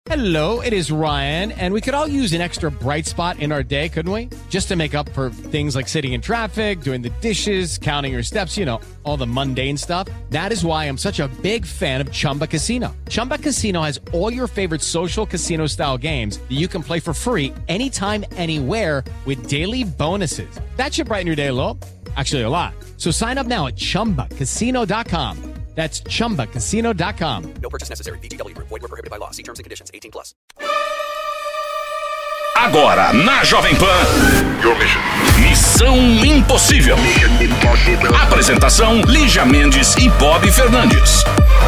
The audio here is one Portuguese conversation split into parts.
Hello, it is Ryan, and we could all use an extra bright spot in our day, couldn't we? Just to make up for things like sitting in traffic, doing the dishes, counting your steps, you know, all the mundane stuff. That is why I'm such a big fan of Chumba Casino. Chumba Casino has all your favorite social casino-style games that you can play for free anytime, anywhere with daily bonuses. That should brighten your day a little. Actually, a lot. So sign up now at ChumbaCasino.com. That's ChumbaCasino.com. No purchase necessary. VGW Group. Void where prohibited by law. See terms and conditions. 18+. Agora, na Jovem Pan. Missão Impossível. Apresentação, Lígia Mendes e Bob Fernandes.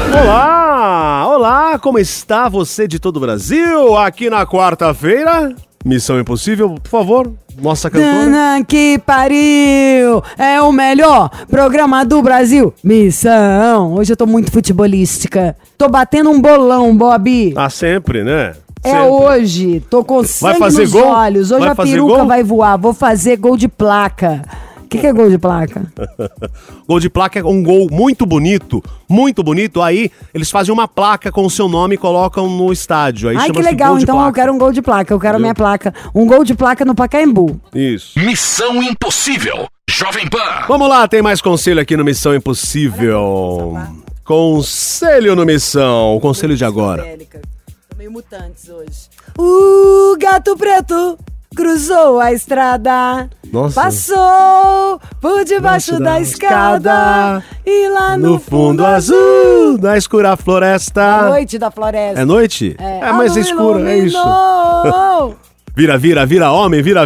Olá! Olá! Como está você de todo o Brasil? Aqui na quarta-feira, Missão Impossível, por favor, mostra a cantora. Dana que pariu! É o melhor programa do Brasil. Missão! Hoje eu tô muito futebolística. Tô batendo um bolão, Bob. Ah, sempre, né? É Sempre. hoje. Tô com sangue nos gol? olhos. Hoje Vai a fazer peruca gol? vai voar. Vou fazer gol de placa. O que é gol de placa? Gol de placa é um gol muito bonito, muito bonito. Aí eles fazem uma placa com o seu nome e colocam no estádio. Aí Ai, que chama-se legal. gol de Então placa. eu quero um gol de placa. Eu quero Entendeu? minha placa. Um gol de placa no Pacaembu. Isso. Missão Impossível. Jovem Pan. Vamos lá, tem mais conselho aqui no Missão Impossível. Conselho no Missão. O conselho de agora. Tô meio mutantes hoje. O gato preto cruzou a estrada. Nossa. Passou por debaixo da escada. E lá no fundo azul da escura floresta. noite da floresta. É noite? É, mas é escuro, é isso. Vira, homem, vira,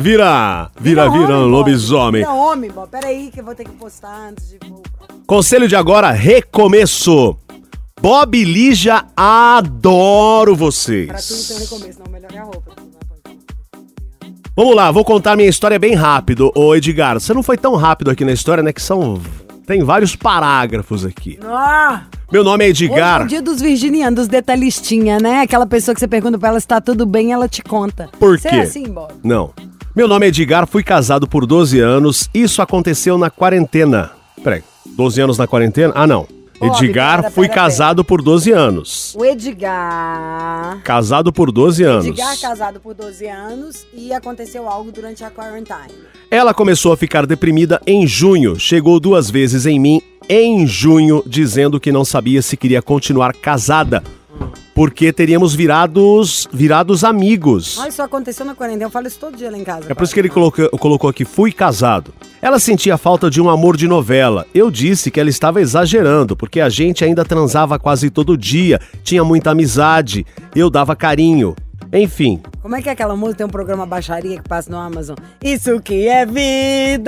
lobisomem. Vira homem, bom. Peraí que eu vou ter que postar antes de... Conselho de agora, recomeço. Bob e Lígia, adoro vocês. Pra tudo tem um recomeço, não, melhor é a roupa. Vamos lá, vou contar minha história bem rápido. Ô Edgar, você não foi tão rápido aqui na história, né? Que tem vários parágrafos aqui. Ah! Meu nome é Edgar. Hoje é o dia dos virginianos, dos detalhistinha, né? Aquela pessoa que você pergunta pra ela se tá tudo bem, ela te conta. Por Você quê? é assim, Bob? Não. Meu nome é Edgar, fui casado por 12 anos. Isso aconteceu na quarentena. Peraí, 12 anos na quarentena? Ah, não. Bob, Edgar, fui casado por 12 anos. O Edgar... Casado por 12 anos. Edgar casado por 12 anos e aconteceu algo durante a quarantine. Ela começou a ficar deprimida em junho. Chegou 2 vezes em mim em junho, dizendo que não sabia se queria continuar casada. Porque teríamos virados amigos. Olha, isso aconteceu na quarentena. Eu falo isso todo dia lá em casa. É por isso que ele colocou aqui, fui casado. Ela sentia falta de um amor de novela. Eu disse que ela estava exagerando, porque a gente ainda transava quase todo dia, tinha muita amizade, eu dava carinho. Enfim. Como é que é aquela música? Tem um programa Baixaria que passa no Amazon. Isso que é vida,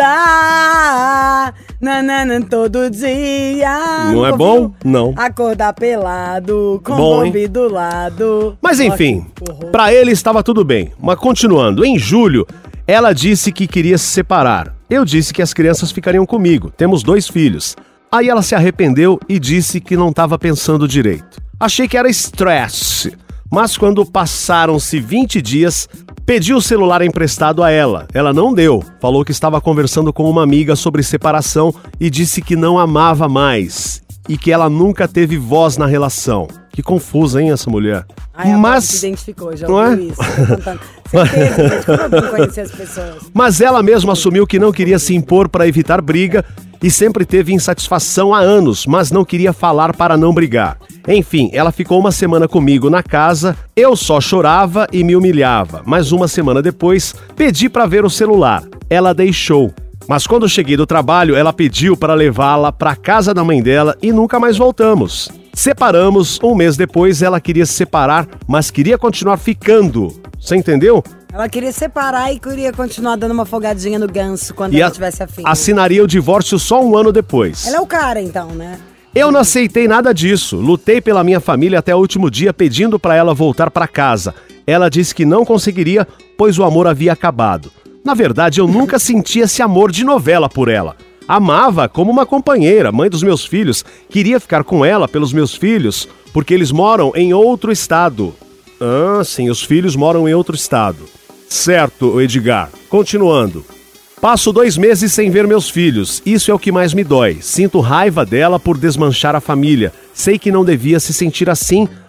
nanana, todo dia. Não é bom? Não. Acordar pelado, com Bom, hein? Bob do lado. Mas enfim, Horror. pra ele estava tudo bem. Mas continuando, em julho, ela disse que queria se separar. Eu disse que as crianças ficariam comigo. Temos 2 filhos. Aí ela se arrependeu e disse que não estava pensando direito. Achei que era estresse. Mas quando passaram-se 20 dias, pedi o celular emprestado a ela. Ela não deu. Falou que estava conversando com uma amiga sobre separação e disse que não amava mais. E que ela nunca teve voz na relação. Que confusa, hein, essa mulher? Ai, a Mas Bob se identificou, já não é? ouviu isso. Tô contando. Certeza, gente, como eu não conhecer as pessoas. Mas ela mesma assumiu que não queria se impor para evitar briga e sempre teve insatisfação há anos, mas não queria falar para não brigar. Enfim, ela ficou 1 semana comigo na casa, eu só chorava e me humilhava, mas 1 semana depois pedi para ver o celular. Ela deixou. Mas quando cheguei do trabalho, ela pediu para levá-la para casa da mãe dela e nunca mais voltamos. Separamos, 1 mês depois ela queria se separar, mas queria continuar ficando. Você entendeu? Ela queria separar e queria continuar dando uma folgadinha no ganso quando ela tivesse afim. Assinaria o divórcio só 1 ano depois. Ela é o cara, então, né? Eu não aceitei nada disso. Lutei pela minha família até o último dia pedindo para ela voltar para casa. Ela disse que não conseguiria, pois o amor havia acabado. Na verdade, eu nunca senti esse amor de novela por ela. Amava como uma companheira, mãe dos meus filhos. Queria ficar com ela pelos meus filhos, porque eles moram em outro estado. Ah, sim, os filhos moram em outro estado. Certo, Edgar. Continuando. Passo 2 meses sem ver meus filhos. Isso é o que mais me dói. Sinto raiva dela por desmanchar a família. Sei que não devia se sentir assim,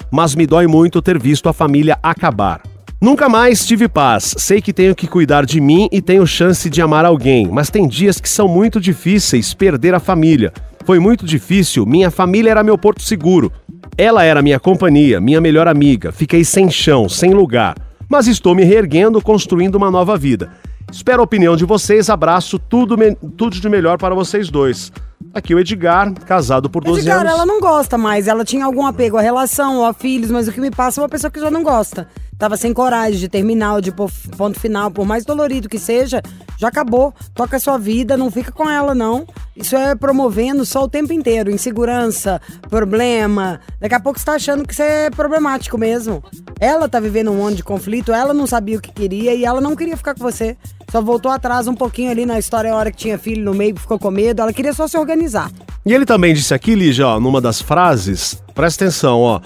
mas me dói muito ter visto a família acabar. Nunca mais tive paz, sei que tenho que cuidar de mim e tenho chance de amar alguém, mas tem dias que são muito difíceis perder a família. Foi muito difícil, minha família era meu porto seguro. Ela era minha companhia, minha melhor amiga, fiquei sem chão, sem lugar. Mas estou me reerguendo, construindo uma nova vida. Espero a opinião de vocês, abraço, tudo de melhor para vocês dois. Aqui o Edgar, casado por 12 Edgar, anos. ela não gosta mais, ela tinha algum apego à relação ou a filhos, mas o que me passa é uma pessoa que já não gosta. Tava sem coragem de terminar ou de pôr ponto final, por mais dolorido que seja, já acabou. Toca a sua vida, não fica com ela, não. Isso é promovendo só o tempo inteiro, insegurança, problema. Daqui a pouco você tá achando que isso é problemático mesmo. Ela tá vivendo um monte de conflito, ela não sabia o que queria e ela não queria ficar com você. Só voltou atrás um pouquinho ali na história, a hora que tinha filho no meio, ficou com medo, ela queria só se organizar. E ele também disse aqui, Lígia, ó, numa das frases, presta atenção, ó.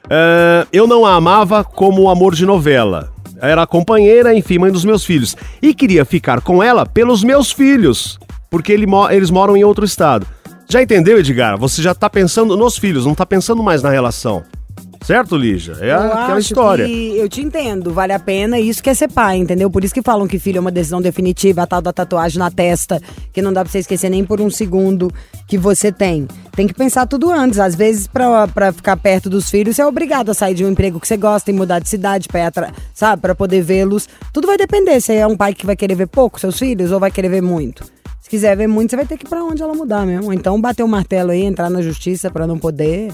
Eu não a amava como o amor de novela. Era a companheira, enfim, mãe dos meus filhos. E queria ficar com ela pelos meus filhos, porque eles moram em outro estado. Já entendeu, Edgar? Você já tá pensando nos filhos, não tá pensando mais na relação. Certo, Lígia? É aquela história. Eu te entendo, vale a pena, isso que é ser pai, entendeu? Por isso que falam que filho é uma decisão definitiva, a tal da tatuagem na testa, que não dá pra você esquecer nem por um segundo que você tem. Tem que pensar tudo antes, às vezes pra ficar perto dos filhos, você é obrigado a sair de um emprego que você gosta e mudar de cidade, sabe? Pra poder vê-los. Tudo vai depender, se é um pai que vai querer ver pouco seus filhos ou vai querer ver muito. Se quiser ver muito, você vai ter que ir pra onde ela mudar mesmo. Então bater o martelo aí, entrar na justiça pra não poder...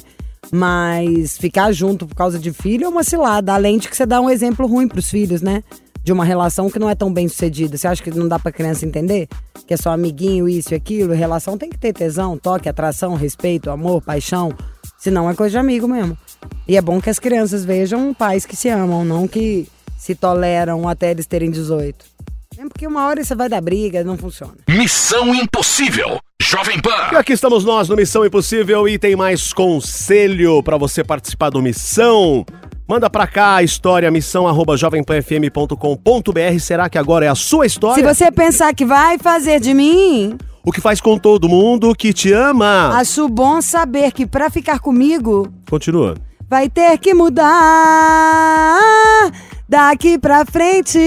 Mas ficar junto por causa de filho é uma cilada, além de que você dá um exemplo ruim pros filhos, né? De uma relação que não é tão bem sucedida. Você acha que não dá pra criança entender? Que é só amiguinho, isso e aquilo. Relação tem que ter tesão, toque, atração, respeito, amor, paixão. Senão é coisa de amigo mesmo. E é bom que as crianças vejam pais que se amam, não que se toleram até eles terem 18. Mesmo porque uma hora você vai dar briga, não funciona. Missão Impossível, Jovem Pan. E aqui estamos nós no Missão Impossível e tem mais conselho para você participar do Missão. Manda pra cá a história, missão@jovempanfm.com.br. Será que agora é a sua história? Se você pensar que vai fazer de mim... O que faz com todo mundo que te ama. Acho bom saber que pra ficar comigo... Continua. Vai ter que mudar... Daqui pra frente,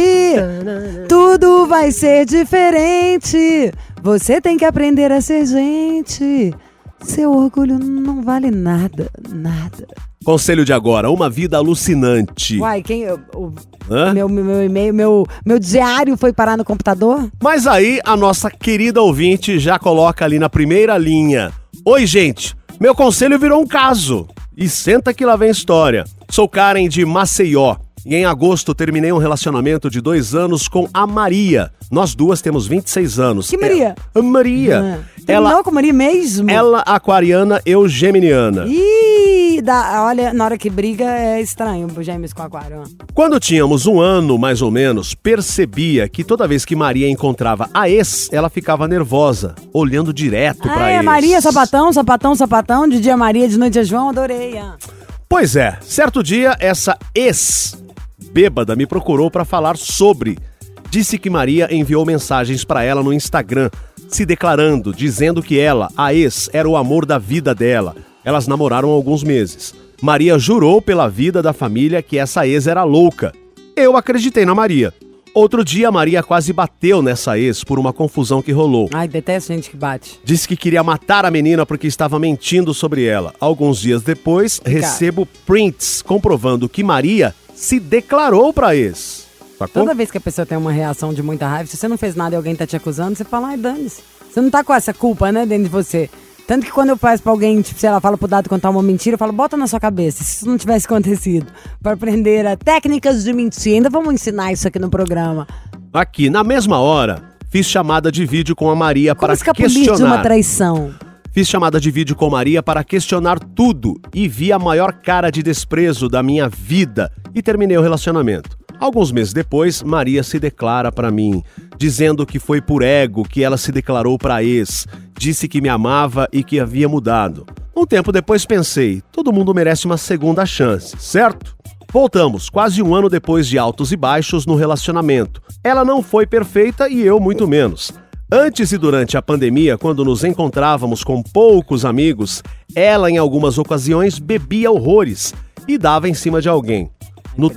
tudo vai ser diferente. Você tem que aprender a ser gente. Seu orgulho não vale nada, nada. Conselho de agora, uma vida alucinante. Uai, meu e-mail, meu diário foi parar no computador? Mas aí a nossa querida ouvinte já coloca ali na primeira linha. Oi, gente, meu conselho virou um caso. E senta que lá vem história. Sou Karen de Maceió. E em agosto terminei um relacionamento de 2 anos com a Maria. Nós duas temos 26 anos. Que Maria? Maria. Terminou com a Maria mesmo? Ela aquariana, eu geminiana. Olha, na hora que briga é estranho, gêmeos com aquário. Quando tínhamos 1 ano, mais ou menos, percebia que toda vez que Maria encontrava a ex, ela ficava nervosa, olhando direto pra ex. Maria, sapatão, de dia Maria, de noite é João, adorei. Pois é, certo dia, essa ex bêbada me procurou pra falar sobre. Disse que Maria enviou mensagens pra ela no Instagram, se declarando, dizendo que ela, a ex, era o amor da vida dela. Elas namoraram há alguns meses. Maria jurou pela vida da família que essa ex era louca. Eu acreditei na Maria. Outro dia, Maria quase bateu nessa ex por uma confusão que rolou. Ai, detesto gente que bate. Disse que queria matar a menina porque estava mentindo sobre ela. Alguns dias depois, recebo prints comprovando que Maria se declarou pra ex. Sacou? Toda vez que a pessoa tem uma reação de muita raiva, se você não fez nada e alguém tá te acusando, você fala, ai, dane-se. Você não tá com essa culpa, né, dentro de você. Tanto que quando eu faço pra alguém, tipo, se ela fala pro dado contar uma mentira, eu falo, bota na sua cabeça, se isso não tivesse acontecido. Pra aprender a técnicas de mentir. Ainda vamos ensinar isso aqui no programa. Aqui, na mesma hora, fiz chamada de vídeo com a Maria para questionar. De uma traição. Fiz chamada de vídeo com Maria para questionar tudo e vi a maior cara de desprezo da minha vida e terminei o relacionamento. Alguns meses depois, Maria se declara pra mim, dizendo que foi por ego que ela se declarou pra ex, disse que me amava e que havia mudado. Um tempo depois pensei, todo mundo merece uma segunda chance, certo? Voltamos, quase 1 ano depois de altos e baixos no relacionamento. Ela não foi perfeita e eu muito menos. Antes e durante a pandemia, quando nos encontrávamos com poucos amigos, ela em algumas ocasiões bebia horrores e dava em cima de alguém. No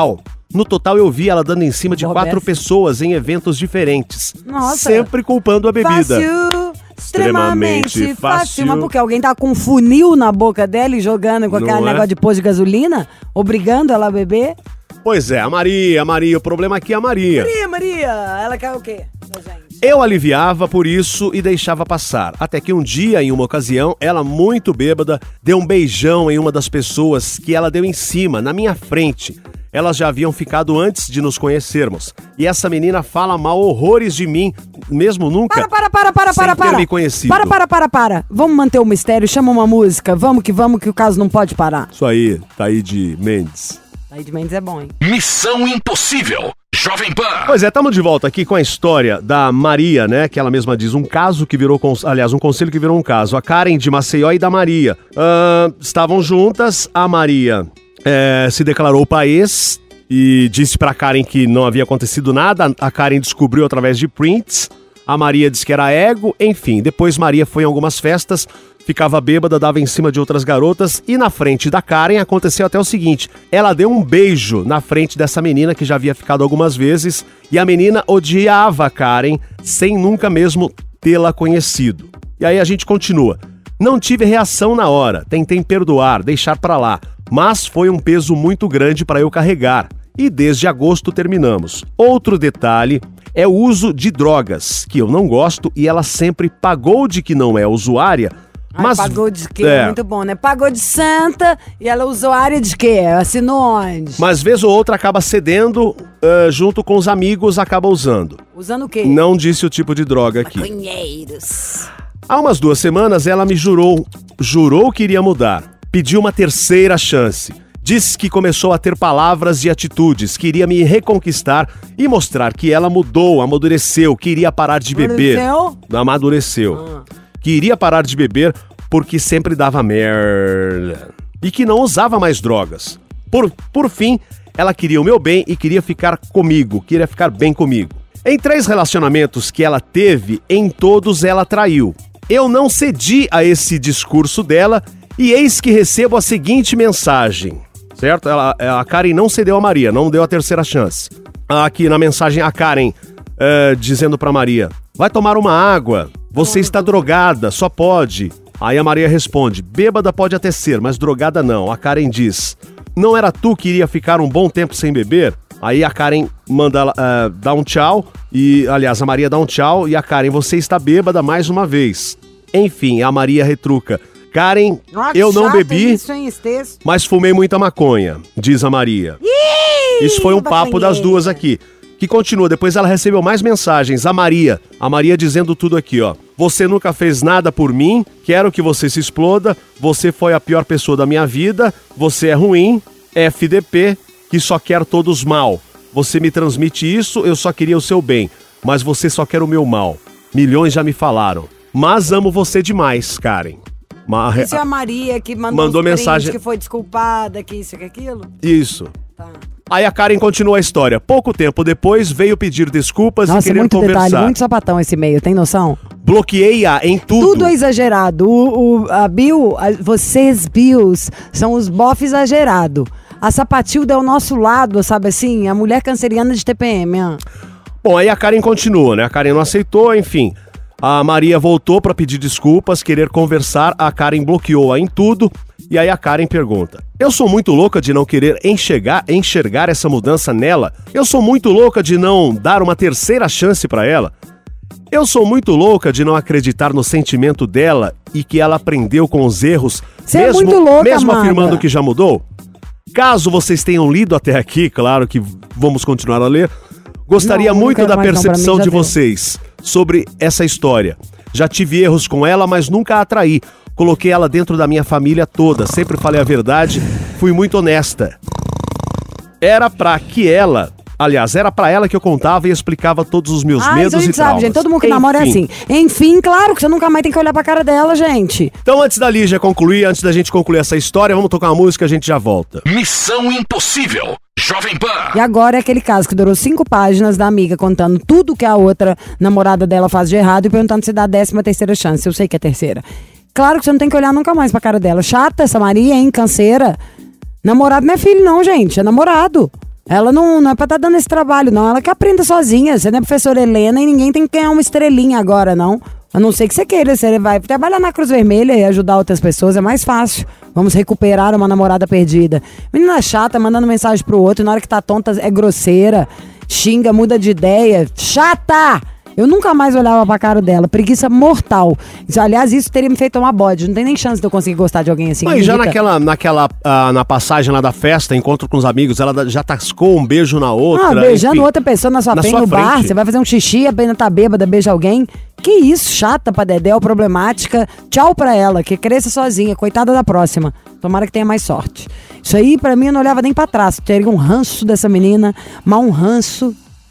total eu vi ela dando em cima de 4 pessoas em eventos diferentes. Nossa. Sempre culpando a bebida. Fácil, extremamente fácil. Mas fácil. porque alguém tá com um funil na boca dela e jogando com aquele Não é? negócio de posto de gasolina, obrigando ela a beber? Pois é, a Maria, o problema aqui é a Maria. Maria, ela quer o quê da gente? Eu aliviava por isso e deixava passar. Até que um dia, em uma ocasião, ela muito bêbada, deu um beijão em uma das pessoas que ela deu em cima, na minha frente. Elas já haviam ficado antes de nos conhecermos. E essa menina fala mal horrores de mim, mesmo nunca sem ter me conhecido. Para. Vamos manter o mistério, chama uma música. Vamos que o caso não pode parar. Isso aí, Taíde Mendes. Taíde Mendes é bom, hein? Missão Impossível. Jovem Pan. Pois é, estamos de volta aqui com a história da Maria, né? Que ela mesma diz, um caso que virou... Aliás, um conselho que virou um caso. A Karen de Maceió e da Maria. Estavam juntas, a Maria se declarou país e disse pra Karen que não havia acontecido nada. A Karen descobriu através de prints. A Maria disse que era ego. Enfim, depois Maria foi em algumas festas, ficava bêbada, dava em cima de outras garotas e na frente da Karen aconteceu até o seguinte, ela deu um beijo na frente dessa menina que já havia ficado algumas vezes e a menina odiava a Karen sem nunca mesmo tê-la conhecido. E aí a gente continua. Não tive reação na hora, tentei perdoar, deixar pra lá, mas foi um peso muito grande pra eu carregar. E desde agosto terminamos. Outro detalhe é o uso de drogas, que eu não gosto e ela sempre pagou de que não é usuária. Mas pagou de quê? Muito bom, né? Pagou de santa e ela usuária de quê? Assinou onde? Mas vez ou outra acaba cedendo, junto com os amigos, acaba usando. Usando o quê? Não disse o tipo de droga aqui. Maconheiros. Há umas 2 semanas ela me jurou que iria mudar. Pediu uma terceira chance. Disse que começou a ter palavras e atitudes, queria me reconquistar e mostrar que ela mudou, amadureceu, queria parar de beber. Amadureceu. Que iria parar de beber porque sempre dava merda. E que não usava mais drogas. Por fim, ela queria o meu bem e queria ficar comigo, queria ficar bem comigo. Em 3 relacionamentos que ela teve, em todos ela traiu. Eu não cedi a esse discurso dela e eis que recebo a seguinte mensagem. Certo? A Karen não cedeu a Maria, não deu a terceira chance. Aqui na mensagem a Karen dizendo pra Maria, vai tomar uma água, você está drogada, só pode. Aí a Maria responde, bêbada pode até ser, mas drogada não. A Karen diz, não era tu que iria ficar um bom tempo sem beber? Aí a Karen manda dar um tchau, aliás, a Maria dá um tchau e a Karen, você está bêbada mais uma vez. Enfim, a Maria retruca, Karen, eu não bebi, mas fumei muita maconha, diz a Maria. Isso foi um papo das duas aqui, que continua. Depois ela recebeu mais mensagens, a Maria dizendo tudo aqui, ó. Você nunca fez nada por mim, quero que você se exploda, você foi a pior pessoa da minha vida, você é ruim, FDP, que só quer todos mal. Você me transmite isso, eu só queria o seu bem, mas você só quer o meu mal. Milhões já me falaram, mas amo você demais, Karen. Isso é a Maria que mandou mensagem que foi desculpada, que isso, que aquilo? Isso. Tá. Aí a Karen continua a história. Pouco tempo depois veio pedir desculpas e querer muito conversar. Detalhe, muito sapatão esse e-mail, tem noção? Bloqueei-a em tudo. Tudo é exagerado. A Bill, vocês Bills, são os bofs exagerados. A Sapatilda é o nosso lado, sabe assim? A mulher canceriana de TPM. Ó. Bom, aí a Karen continua, né? A Karen não aceitou, enfim. A Maria voltou para pedir desculpas, querer conversar, a Karen bloqueou-a em tudo, e aí a Karen pergunta, eu sou muito louca de não querer enxergar essa mudança nela? Eu sou muito louca de não dar uma terceira chance para ela? Eu sou muito louca de não acreditar no sentimento dela e que ela aprendeu com os erros, mesmo afirmando que já mudou? Caso vocês tenham lido até aqui, claro que vamos continuar a ler, gostaria muito da percepção de vocês sobre essa história. Já tive erros com ela, mas nunca a traí. Coloquei ela dentro da minha família toda, sempre falei a verdade, fui muito honesta. Era pra ela que eu contava e explicava todos os meus medos e traumas. Sabe, gente, todo mundo que namora é assim. Enfim, claro que você nunca mais tem que olhar pra cara dela, gente. Então, antes da Lígia concluir, antes da gente concluir essa história, vamos tocar uma música, a gente já volta. Missão Impossível. Jovem Pan. E agora é aquele caso que durou 5 páginas da amiga contando tudo que a outra namorada dela faz de errado e perguntando se dá a 13ª chance. Eu sei que é terceira. Claro que você não tem que olhar nunca mais pra cara dela. Chata essa Maria, hein? Canseira. Namorado não é filho não, gente, é namorado. Ela não é pra estar dando esse trabalho, não. Ela que aprenda sozinha. Você não é professora Helena e ninguém tem que ganhar uma estrelinha agora, não. A não ser que você queira, você vai trabalhar na Cruz Vermelha e ajudar outras pessoas, é mais fácil. Vamos recuperar uma namorada perdida. Menina chata, mandando mensagem pro outro, na hora que tá tonta é grosseira, xinga, muda de ideia. Chata! Eu nunca mais olhava pra cara dela. Preguiça mortal. Aliás, isso teria me feito tomar bode. Não tem nem chance de eu conseguir gostar de alguém assim. Mas já na passagem lá da festa, encontro com os amigos, ela já tascou um beijo na outra. Beijando enfim, outra pessoa na sua frente no bar. Você vai fazer um xixi, a pena tá bêbada, beija alguém. Que isso, chata pra Dedéu, problemática. Tchau pra ela, que cresça sozinha. Coitada da próxima. Tomara que tenha mais sorte. Isso aí, pra mim, eu não olhava nem pra trás. Teria um ranço dessa menina, mas um ranço.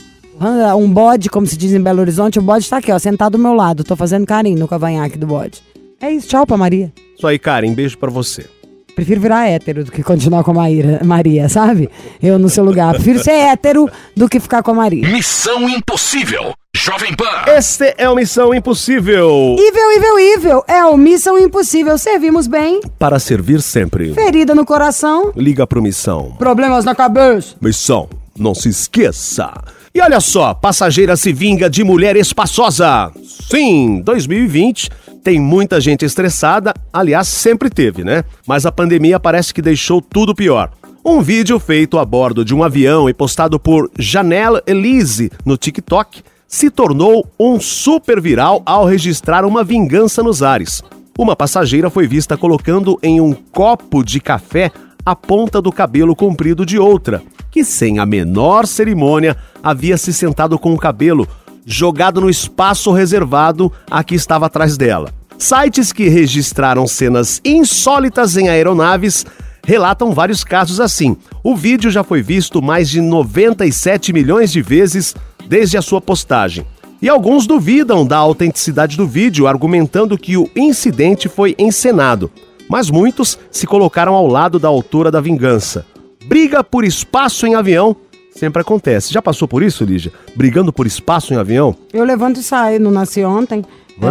Um bode, como se diz em Belo Horizonte, o bode tá aqui, ó, sentado do meu lado. Tô fazendo carinho no cavanhaque do bode. É isso, tchau pra Maria. Isso aí, Karen, beijo pra você. Prefiro virar hétero do que continuar com a Maria, sabe? Eu no seu lugar. Prefiro ser hétero do que ficar com a Maria. Missão Impossível, Jovem Pan. Este é o Missão Impossível. Evil. É o Missão Impossível. Servimos bem. Para servir sempre. Ferida no coração. Liga pro Missão. Problemas na cabeça. Missão, não se esqueça. E olha só, passageira se vinga de mulher espaçosa. Sim, 2020 tem muita gente estressada, aliás, sempre teve, né? Mas a pandemia parece que deixou tudo pior. Um vídeo feito a bordo de um avião e postado por Janelle Elise no TikTok se tornou um super viral ao registrar uma vingança nos ares. Uma passageira foi vista colocando em um copo de café a ponta do cabelo comprido de outra, que sem a menor cerimônia havia se sentado com o cabelo jogado no espaço reservado a que estava atrás dela. Sites que registraram cenas insólitas em aeronaves relatam vários casos assim. O vídeo já foi visto mais de 97 milhões de vezes desde a sua postagem. E alguns duvidam da autenticidade do vídeo, argumentando que o incidente foi encenado. Mas muitos se colocaram ao lado da autora da vingança. Briga por espaço em avião sempre acontece. Já passou por isso, Lígia? Brigando por espaço em avião? Eu levanto e saio, não nasci ontem.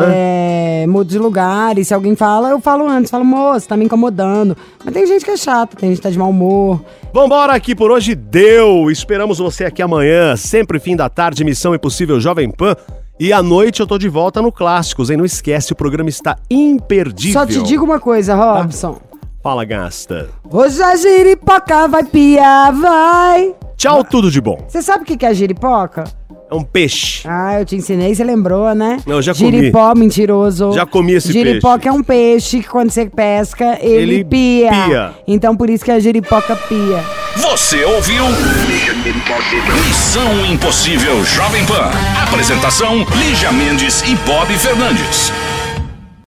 Mudo de lugar, e se alguém fala, eu falo antes. Falo, moço, tá me incomodando. Mas tem gente que é chata, tem gente que tá de mau humor. Vambora, aqui por hoje deu. Esperamos você aqui amanhã, sempre fim da tarde, Missão Impossível Jovem Pan. E à noite eu tô de volta no Clássicos, hein? Não esquece, o programa está imperdível. Só te digo uma coisa, Robson. Fala, gasta. Hoje a giripoca vai piar, vai. Tchau, tudo de bom. Você sabe o que é a giripoca? É um peixe. Ah, eu te ensinei, você lembrou, né? Não, eu já comi. Giripó, mentiroso. Já comi esse peixe. Giripoca é um peixe que quando você pesca, ele pia. Então por isso que a giripoca pia. Você ouviu? Missão Impossível Jovem Pan. Apresentação: Lígia Mendes e Bob Fernandes.